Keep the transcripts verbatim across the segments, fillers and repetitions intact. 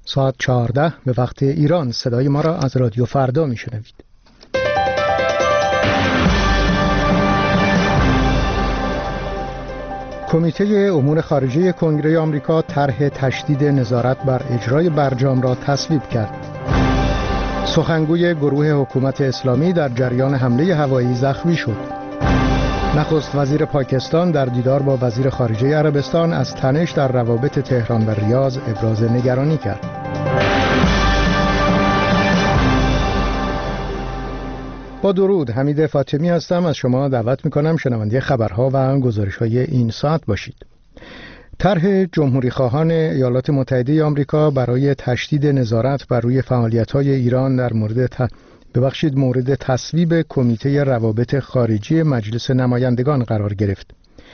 ساعت چهارده به وقت ایران. صدای ما را از رادیو فردا میشنوید. کمیته امور خارجه کنگره آمریکا طرح تشدید نظارت بر اجرای برجام را تصویب کرد. سخنگوی گروه حکومت اسلامی در جریان حمله هوایی زخمی شد. نخست وزیر پاکستان در دیدار با وزیر خارجه عربستان از تنش در روابط تهران و ریاض ابراز نگرانی کرد. با درود، حمید فاطمی هستم. از شما دعوت میکنم شنونده خبرها و گزارش‌های این ساعت باشید. طرح جمهوری خواهان ایالات متحده آمریکا برای تشدید نظارت بر روی فعالیت‌های ایران در مورد ت... ببخشید مورد تصویب کمیته روابط خارجی مجلس نمایندگان قرار گرفت.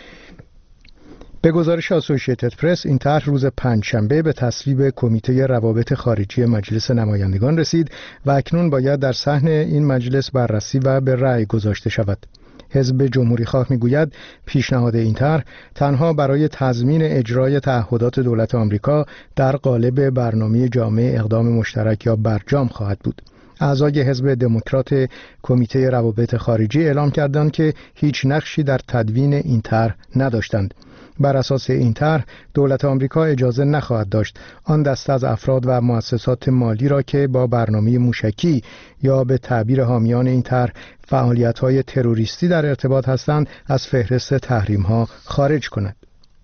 به گزارش اسوسییتد پرس، این طرح روز پنجشنبه به تصویب کمیته روابط خارجی مجلس نمایندگان رسید و اکنون باید در صحن این مجلس بررسی و به رأی گذاشته شود. حزب جمهوری خواه میگوید پیشنهاد این طرح تنها برای تضمین اجرای تعهدات دولت آمریکا در قالب برنامه جامع اقدام مشترک یا برجام خواهد بود. اعضای حزب دموکرات کمیته روابط خارجی اعلام کردند که هیچ نقشی در تدوین این طرح نداشتند. بر اساس این طرح دولت آمریکا اجازه نخواهد داشت آن دسته از افراد و مؤسسات مالی را که با برنامه موشکی یا به تعبیر حامیان این طرح فعالیت‌های تروریستی در ارتباط هستند از فهرست تحریم‌ها خارج کند.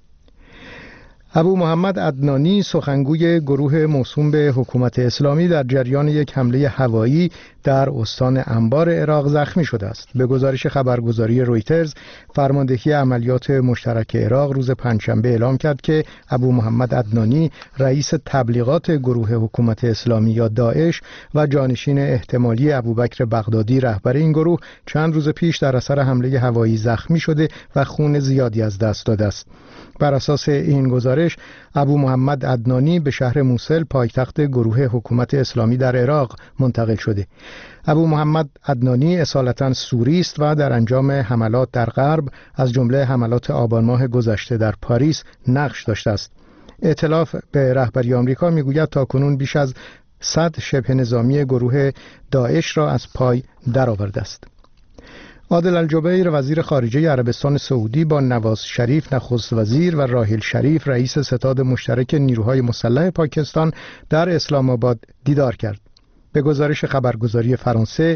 ابو محمد عدنانی، سخنگوی گروه موسوم به حکومت اسلامی، در جریان یک حمله هوایی در استان انبار عراق زخمی شده است. به گزارش خبرگزاری رویترز، فرماندهی عملیات مشترک عراق روز پنجشنبه اعلام کرد که ابو محمد عدنانی، رئیس تبلیغات گروه حکومت اسلامی یا داعش و جانشین احتمالی ابوبکر بغدادی رهبر این گروه، چند روز پیش در اثر حمله هوایی زخمی شده و خون زیادی از دست داده است. بر اساس این گزارش، ابو محمد عدنانی به شهر موصل، پایتخت گروه حکومت اسلامی در عراق، منتقل شده. ابو محمد عدنانی اصالتاً سوری است و در انجام حملات در غرب از جمله حملات آبان ماه گذشته در پاریس نقش داشته است. ائتلاف به رهبری آمریکا میگوید تاکنون بیش از صد شبه نظامی گروه داعش را از پای درآورده است. عادل الجبیر، وزیر خارجه عربستان سعودی، با نواز شریف نخست وزیر و راحل شریف رئیس ستاد مشترک نیروهای مسلح پاکستان در اسلام آباد دیدار کرد. به گزارش خبرگزاری فرانسه،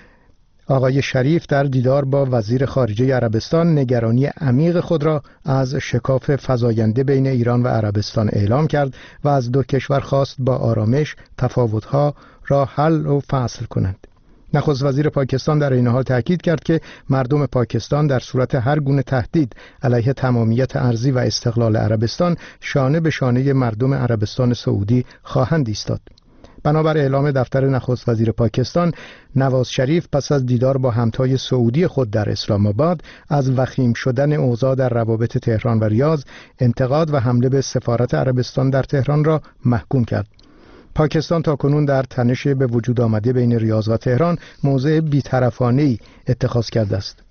آقای شریف در دیدار با وزیر خارجه عربستان نگرانی عمیق خود را از شکاف فزاینده بین ایران و عربستان اعلام کرد و از دو کشور خواست با آرامش تفاوت‌ها را حل و فصل کنند. نخست وزیر پاکستان در این حال تاکید کرد که مردم پاکستان در صورت هر گونه تهدید علیه تمامیت ارضی و استقلال عربستان شانه به شانه مردم عربستان سعودی خواهند ایستاد. بنابر اعلام دفتر نخست وزیر پاکستان، نواز شریف پس از دیدار با همتای سعودی خود در اسلام آباد از وخیم شدن اوضاع در روابط تهران و ریاض، انتقاد و حمله به سفارت عربستان در تهران را محکوم کرد. پاکستان تاکنون در تنش به وجود آمده بین ریاض و تهران موضع بی‌طرفانه‌ای اتخاذ کرده است.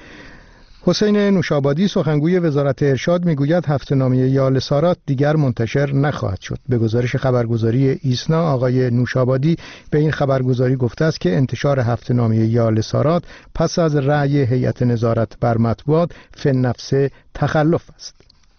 حسین نوشابادی، سخنگوی وزارت ارشاد، میگوید هفته‌نامه یال سارات دیگر منتشر نخواهد شد. به گزارش خبرگزاری ایسنا، آقای نوشابادی به این خبرگزاری گفته است که انتشار هفته‌نامه یال سارات پس از رأی هیئت نظارت بر مطبوعات فی‌النفس تخلف است.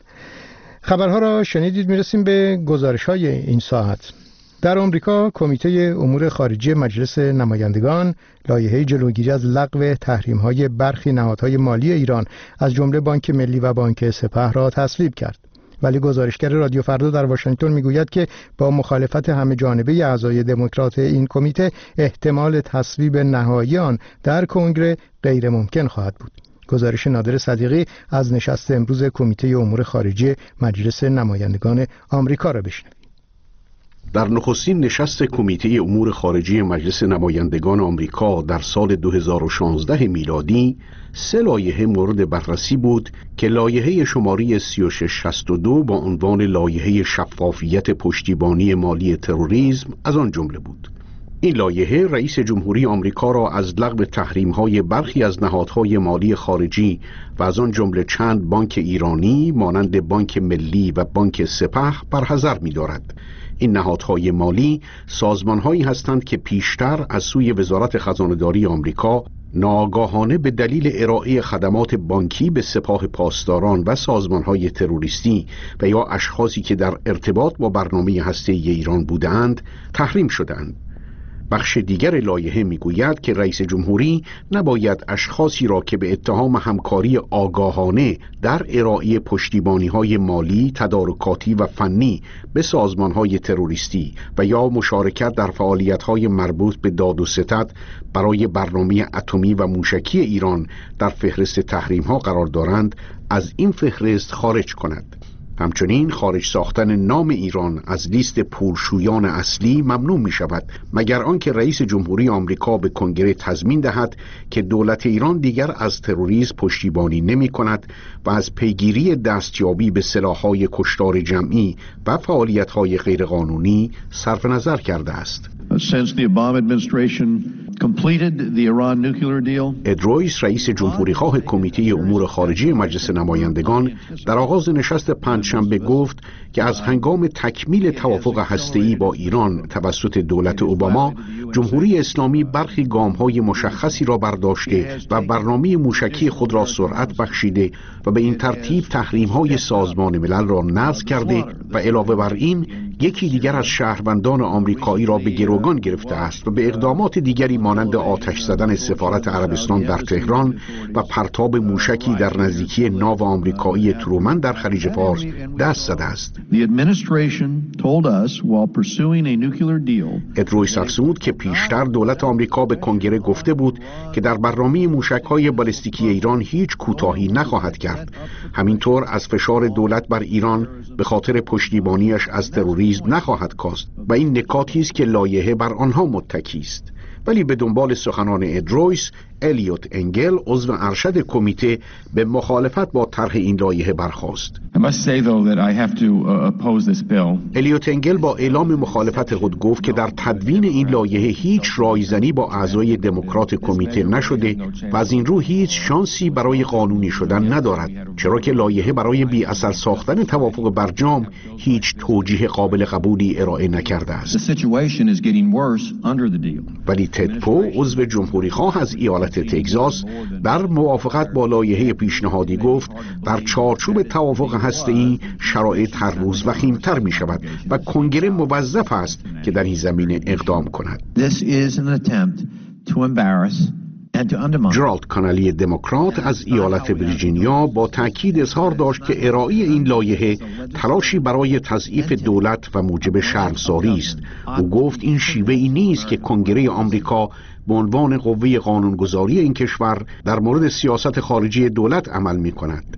خبرها را شنیدید. میرسیم به گزارش‌های این ساعت. در آمریکا، کمیته امور خارجی مجلس نمایندگان لایحه جلوگیری از لغو تحریم‌های برخی نهادهای مالی ایران از جمله بانک ملی و بانک سپه را تصویب کرد. ولی گزارشگر رادیو فردا در واشنگتن میگوید که با مخالفت همه جانبه اعضای دموکرات این کمیته، احتمال تصویب نهایی آن در کنگره غیر ممکن خواهد بود. گزارش نادر صدیقی از نشست امروز کمیته امور خارجی مجلس نمایندگان آمریکا را بشنوید. در نخستین نشست کمیته امور خارجی مجلس نمایندگان آمریکا در سال دو هزار و شانزده میلادی، سه لایحه مورد بررسی بود که لایحه شماره سی و شش شصت و دو با عنوان لایحه شفافیت پشتیبانی مالی تروریسم از آن جمله بود. این لایحه رئیس جمهوری آمریکا را از لغو تحریم‌های برخی از نهادهای مالی خارجی و از آن جمله چند بانک ایرانی مانند بانک ملی و بانک سپه برحذر می‌دارد. این نهادهای مالی سازمانهایی هستند که پیشتر از سوی وزارت خزانه‌داری آمریکا ناآگاهانه به دلیل ارائه خدمات بانکی به سپاه پاسداران و سازمانهای تروریستی و یا اشخاصی که در ارتباط با برنامه هسته‌ای ایران بودند تحریم شدند. بخش دیگر لایحه میگوید که رئیس جمهوری نباید اشخاصی را که به اتهام همکاری آگاهانه در ارائه پشتیبانی‌های مالی، تدارکاتی و فنی به سازمان‌های تروریستی و یا مشارکت در فعالیت‌های مربوط به داد و ستد برای برنامه اتمی و موشکی ایران در فهرست تحریم‌ها قرار دارند، از این فهرست خارج کند. همچنین خارج ساختن نام ایران از لیست پولشویان اصلی ممنوع می شود مگر آنکه رئیس جمهوری آمریکا به کنگره تضمین دهد که دولت ایران دیگر از تروریسم پشتیبانی نمی کند و از پیگیری دستیابی به سلاح‌های کشتار جمعی و فعالیت‌های غیرقانونی صرف نظر کرده است. Since the Obama administration completed the Iran nuclear deal. اد رویس رئیس جمهوری خواه کمیته امور خارجه مجلس نمایندگان در آغاز نشست پنجشنبه گفت که از هنگام تکمیل توافق هسته‌ای با ایران توسط دولت اوباما، جمهوری اسلامی برخی گام‌های مشخصی را برداشته و برنامه موشکی خود را سرعت بخشیده و به این ترتیب تحریم‌های سازمان ملل را نقض کرده و علاوه بر این یکی دیگر از شهروندان آمریکایی را به گروگان گرفته است و به اقدامات دیگری مانند آتش زدن سفارت عربستان در تهران و پرتاب موشکی در نزدیکی ناو آمریکایی ترومن در خلیج فارس دست زده است. اد رویس افزود که پیشتر دولت آمریکا به کنگره گفته بود که در برنامه موشک‌های بالستیکی ایران هیچ کوتاهی نخواهد کرد. همینطور از فشار دولت بر ایران به خاطر پشتیبانیش از تروریسم نخواهد کاست و این نکاتی است که لایحه بر آنها متکی است. ولی به دنبال سخنان اد رویس، الیوت انگل عضو ارشد کمیته به مخالفت با طرح این لایحه برخاست. الیوت انگل با اعلام مخالفت خود گفت که در تدوین این لایحه هیچ رایزنی با اعضای دموکرات کمیته نشده و از این رو هیچ شانسی برای قانونی شدن ندارد، چرا که لایحه برای بی اثر ساختن توافق برجام هیچ توجیه قابل قبولی ارائه نکرده است. ولی تد پو عضو جمهوری خواه از ایالت تگزاس در موافقت با لایحه پیشنهادی گفت در چارچوب توافق هسته‌ای شرایط هر روز وخیم‌تر می شود و کنگره موظف است که در این زمینه اقدام کند. جرالد کانلی دموکرات از ایالت ویرجینیا با تأکید اظهار داشت که ارائه این لایحه تلاشی برای تضعیف دولت و موجب شرمساری است. او گفت این شیوه‌ای نیست که کنگره آمریکا به عنوان قوه قانونگذاری این کشور در مورد سیاست خارجی دولت عمل می کند.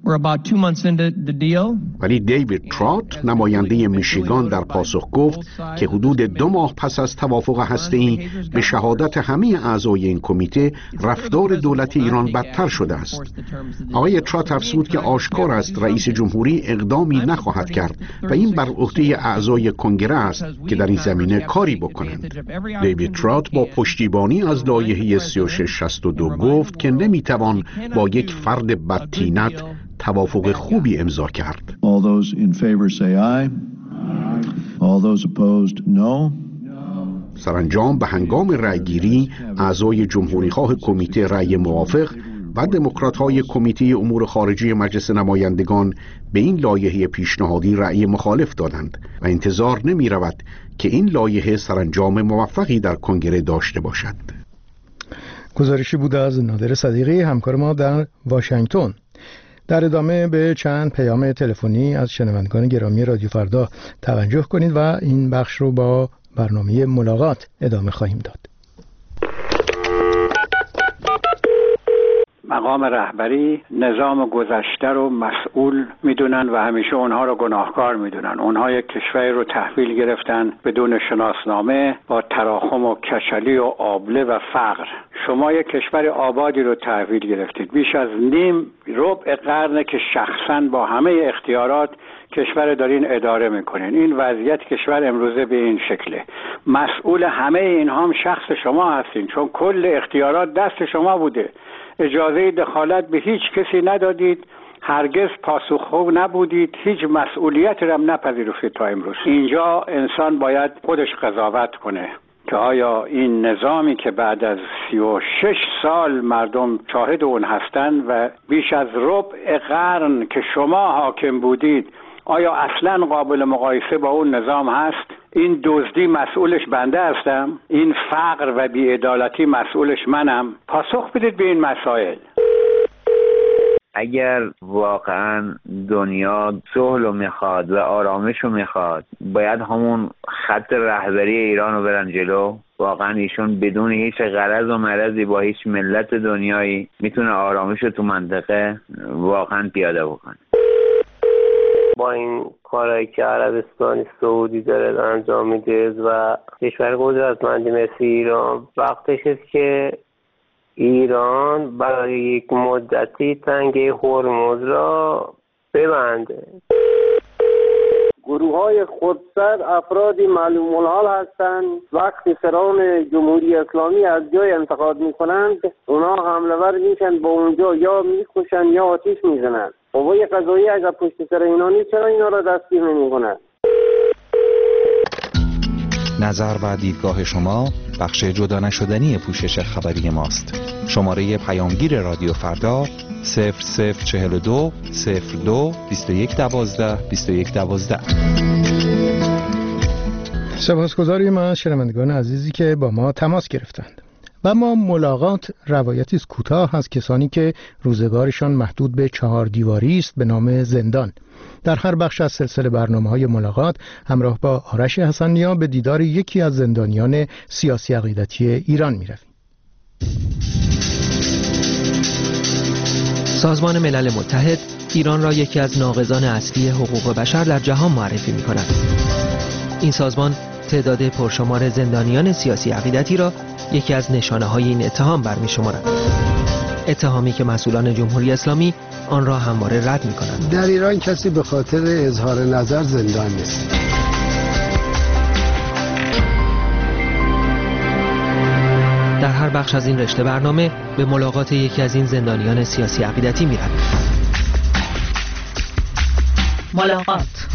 ولی دیوید ترات نماینده میشیگان در پاسخ گفت که حدود دو ماه پس از توافق هسته‌ای به شهادت همه اعضای این کمیته رفتار دولت ایران بدتر شده است. آقای ترات افزود که آشکار است رئیس جمهوری اقدامی نخواهد کرد و این بر عهده اعضای کنگره است که در این زمینه کاری بکنند. دیوید ترات با پشتیبانی از لایحه سی و شش شصت و دو گفت که نمیتوان با یک فرد بدطینت توافق خوبی امضا کرد. All those in favor say aye. All those opposed no. سرانجام به هنگام رأیگیری اعضای جمهوریخواه کمیته رأی موافق و دموکرات‌های کمیته امور خارجه مجلس نمایندگان به این لایحه پیشنهادی رأی مخالف دادند و انتظار نمی رود که این لایحه سرانجام موفقی در کنگره داشته باشد. گزارشی بود از نادر صدیقی همکار ما در واشنگتن. در ادامه به چند پیام تلفنی از شنوندگان گرامی رادیو فردا توجه کنید و این بخش رو با برنامه ملاقات ادامه خواهیم داد. مقام رهبری نظام گذشته رو مسئول میدونن و همیشه اونها رو گناهکار میدونن. اونها یک کشوری رو تحویل گرفتن بدون شناسنامه با تراخم و کچلی و آبله و فقر. شما یک کشور آبادی رو تحویل گرفتید. بیش از نیم ربع قرنه که شخصاً با همه اختیارات کشور دارین اداره میکنین. این وضعیت کشور امروزه به این شکله. مسئول همه اینها هم شخص شما هستین، چون کل اختیارات دست شما بوده. اجازه دخالت به هیچ کسی ندادید. هرگز پاسخگو نبودید، هیچ مسئولیتی را نپذیرفتید تا امروز. اینجا انسان باید خودش قضاوت کنه که آیا این نظامی که بعد از سی و شش سال مردم شاهد اون هستند و بیش از ربع قرن که شما حاکم بودید، آیا اصلا قابل مقایسه با اون نظام هست؟ این دزدی مسئولش بنده هستم؟ این فقر و بی‌عدالتی مسئولش منم؟ پاسخ بدید به این مسائل. اگر واقعا دنیا صلح رو میخواد و آرامش رو میخواد، باید همون خط رهبری ایران رو برن جلو. واقعا ایشون بدون هیچ غرض و مرضی با هیچ ملت دنیایی میتونه آرامش رو تو منطقه واقعا پیاده بکنه. با این کارهایی که عربستان سعودی داره انجام میده و کشور قدرتمندی مثل ایران، وقتش است که ایران برای یک مدتی تنگه هرمز را ببنده. گروه های خودسر افرادی معلوم الحال هستند. وقتی سران جمهوری اسلامی از جای انتقاد میکنند، اونا حمله ور میشن، با اونجا یا میکشن یا آتیش میزنن. قوای قضاییه اگر پشت سر اینا نیست، چرا اینا را دستگیر نمیکنن؟ نظر و دیدگاه شما بخش جدا نشدنی پوشش خبری ماست. شماره پیامگیر رادیو فردا صفر صفر چهل و دو صفر دو بیست و یک دوازده بیست و یک دوازده. سپاسگزاریم از شنوندگان عزیزی که با ما تماس گرفتند. و ما ملاقات روایتی از کوتاه از کسانی که روزگارشان محدود به چهار دیواری است به نام زندان. در هر بخش از سلسله برنامه‌های ملاقات همراه با آرش حسن‌نیا به دیدار یکی از زندانیان سیاسی عقیدتی ایران می‌رویم. سازمان ملل متحد ایران را یکی از ناقضان اصلی حقوق بشر در جهان معرفی می‌کند. این سازمان تعداد پرشمار زندانیان سیاسی عقیدتی را یکی از نشانه‌های این اتهام برمی‌شمارد. اتهامی که مسئولان جمهوری اسلامی آن را همواره رد می‌کنند. در ایران کسی به خاطر اظهار نظر زندان نیست. در هر بخش از این رشته برنامه به ملاقات یکی از این زندانیان سیاسی عقیدتی می‌رویم. ملاقات.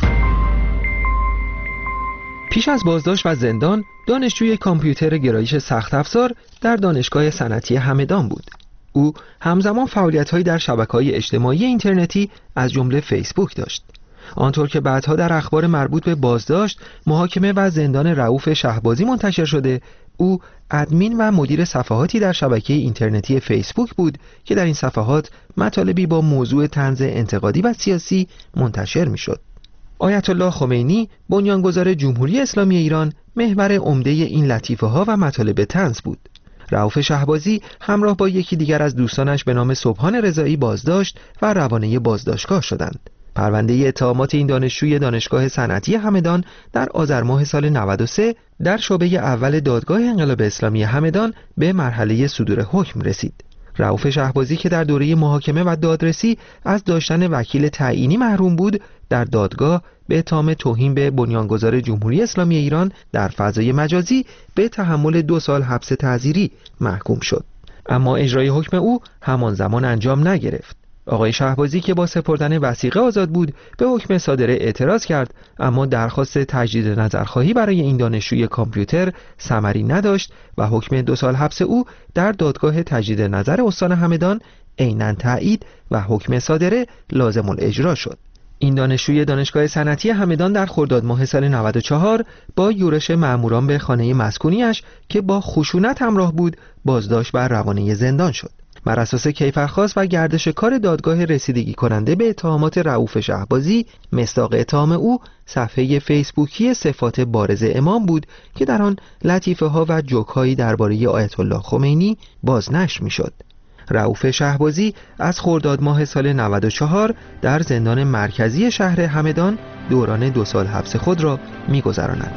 پیش از بازداشت و زندان، دانشجوی کامپیوتر گرایش سخت افزار در دانشگاه صنعتی همدان بود. او همزمان فعالیت‌هایی در شبکه‌های اجتماعی اینترنتی از جمله فیسبوک داشت. آنطور که بعدها در اخبار مربوط به بازداشت، محاکمه و زندان رؤوف شهبازی منتشر شده، او ادمین و مدیر صفحاتی در شبکه اینترنتی فیسبوک بود که در این صفحات مطالبی با موضوع طنز انتقادی و سیاسی منتشر می‌شد. آیت الله خمینی، بنیانگذار جمهوری اسلامی ایران، محور عمده این لطیفه‌ها و مطالب طنز بود. رؤوف شهبازی همراه با یکی دیگر از دوستانش به نام سبحان رضایی بازداشت و روانه بازداشتگاه شدند. پرونده اتهامات این دانشجوی دانشگاه صنعتی همدان در آذر ماه سال نود و سه در شعبه اول دادگاه انقلاب اسلامی همدان به مرحله صدور حکم رسید. رؤوف شهبازی که در دوره محاکمه و دادرسی از داشتن وکیل تعیینی محروم بود، در دادگاه به اتهام توهین به بنیانگذار جمهوری اسلامی ایران در فضای مجازی به تحمل دو سال حبس تعزیری محکوم شد. اما اجرای حکم او همان زمان انجام نگرفت. آقای شهبازی که با سپردن وثیقه آزاد بود، به حکم صادره اعتراض کرد، اما درخواست تجدید نظرخواهی برای این دانشجوی کامپیوتر ثمری نداشت و حکم دو سال حبس او در دادگاه تجدید نظر استان همدان عیناً تایید و حکم صادره لازم الاجرا شد. این دانشجوی دانشگاه صنعتی همدان در خرداد ماه سال نود و چهار با یورش مأموران به خانه مسکونیش که با خشونت همراه بود، بازداشت بر روانه زندان شد. بر اساس کیفرخواست و گردش کار دادگاه رسیدگی کننده به اتهامات رؤوف شهبازی، مصداق اتهام او صفحه فیسبوکی صفات بارز امام بود که در آن لطیفه ها و جوک هایی درباره آیت الله خمینی بازنشر میشد. رؤوف شهبازی از خرداد ماه سال نود و چهار در زندان مرکزی شهر همدان دوران دو سال حبس خود را می‌گذراند.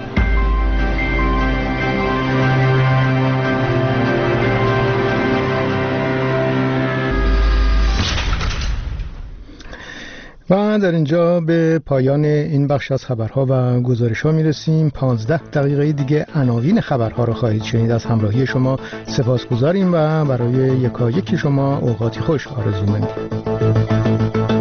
و در اینجا به پایان این بخش از خبرها و گزارش‌ها میرسیم. پانزده دقیقه دیگه عناوین خبرها رو خواهید شنید. از همراهی شما سپاسگزاریم و برای یکایک شما اوقاتی خوش آرزو می‌کنیم.